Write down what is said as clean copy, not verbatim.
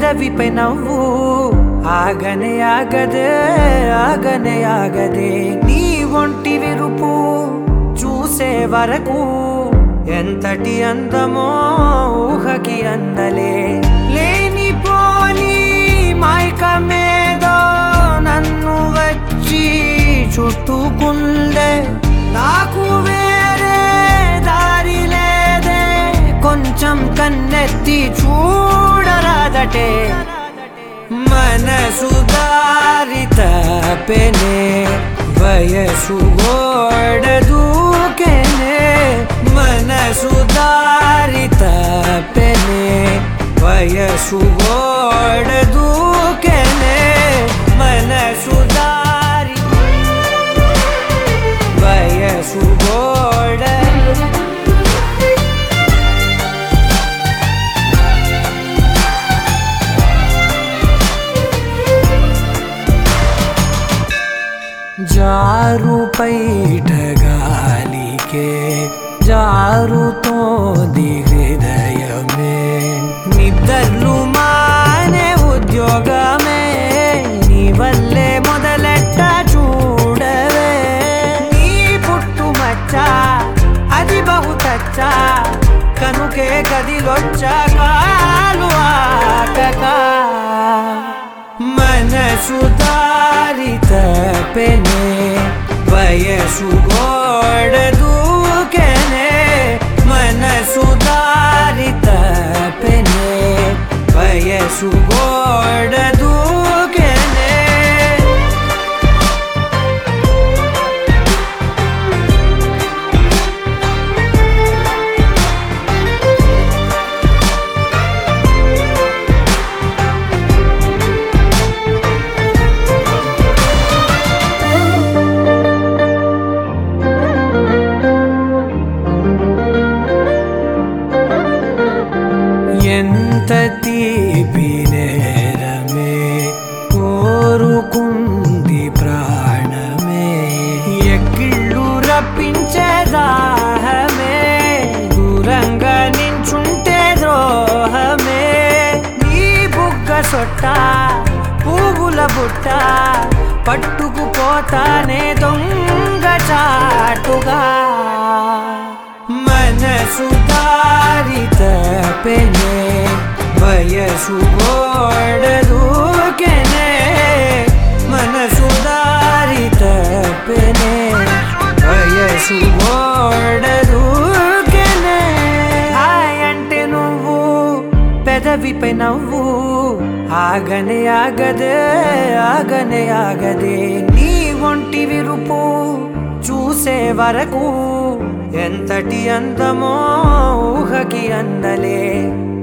పెదవిపై నవ్వు ఆగనే ఆగదే ఆగనే ఆగదే నీ ఒంటి విరుపు చూసే వరకు ఎంతటి అందమో ఊహకి అందలే లేనిపోని మైకమేదో నన్ను వచ్చి చుట్టుకుందే నాకు వేరే దారి లేదే కొంచెం కన్నెత్తి చూడరాదటే మనసు దారి తప్పెనే వయసు గోడ దూకెనే మనసు దారి తప్పెనే వయసు గోడ దూకెనే మనసు దారి వయసు గోడ జారు పైట గాలికే జారుతోంది హృదయమే నిద్రలు మానే ఉద్యోగమే నీ వల్లే మొదలెట్ట చూడవే నీ పుట్టుమచ్చ అది బహుతచ్చ కనుకే గదిలొచ్చా కాలు ఆకక మనసు దారి తప్పెనే వయసు గోడ దూకెనే మనసు దారి తప్పెనే వయసు గోడ దూకెనే ఎంత తీపి నేరమే కోరుకుంది ప్రాణమే ఎక్కిళ్ళు రప్పించే దాహమే దూరంగా నించుంటే ద్రోహమే నీ బుగ్గ సొట్ట పువ్వుల బుట్ట పట్టుకుపోతానే దొంగ చాటుగా మనసు దారి తప్పెనే వయసు గోడ దూకెనే మనసు దారి తప్పెనే వయసు గోడ దూకెనే హాయ్ అంటే నువ్వు పెదవిపై నవ్వు ఆగనే ఆగదే ఆగనే ఆగదే నీ ఒంటి విరుపు చూసే వరకు ఎంతటి అందమో ఊహకి అందలే